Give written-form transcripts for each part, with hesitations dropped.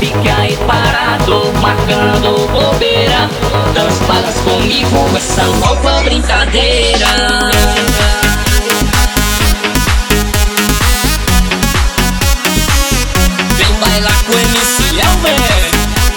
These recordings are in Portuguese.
fica aí parado, marcando bobeira. Dança balas comigo, essa nova brincadeira. Vem bailar com MC Elmer.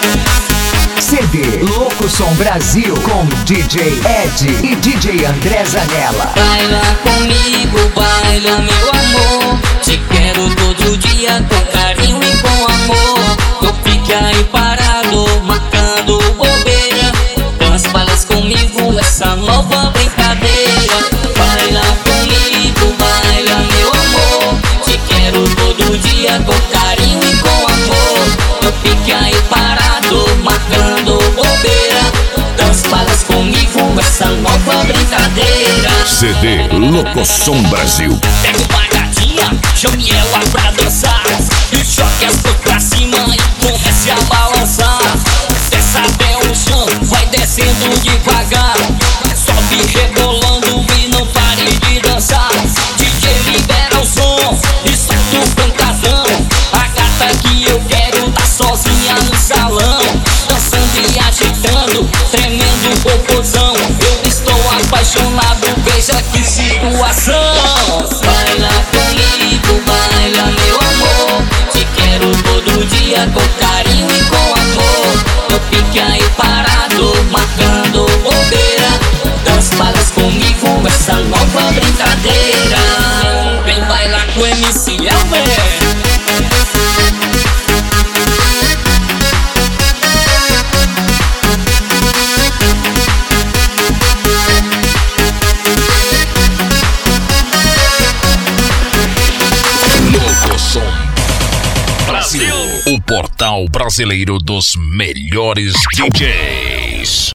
CD Louco Som Brasil com DJ Ed e DJ André Zanella. Baila comigo, baila meu amor. Te quero todo dia com carinho e com amor. Não fica aí parado, marcando bobeira. Dança balas comigo, essa nova brincadeira. Baila comigo, baila meu amor. Te quero todo dia com carinho e com amor. Não fica aí parado, marcando bobeira. Dança balas comigo, essa nova brincadeira. CD Louco Som Brasil. Pega uma gatinha, chame ela pra dançar. E jogue as mãos pra cima e comece a balançar. Desce até o chão, vai descendo devagar. Sobe rebolando e não pare de dançar. DJ libera o som e solta o pancadão. A gata que eu quero tá sozinha no salão, dançando e agitando, tremendo o popozão. Eu estou apaixonado, veja que situação. Baila comigo, baila meu amor. Te quero todo dia com carinho e com amor. Não fique aí parado, marcando bobeira. Dança balas comigo, essa nova brincadeira. Vem bailar com MC Elmer. Louco Som Brasil. O portal brasileiro dos melhores DJs.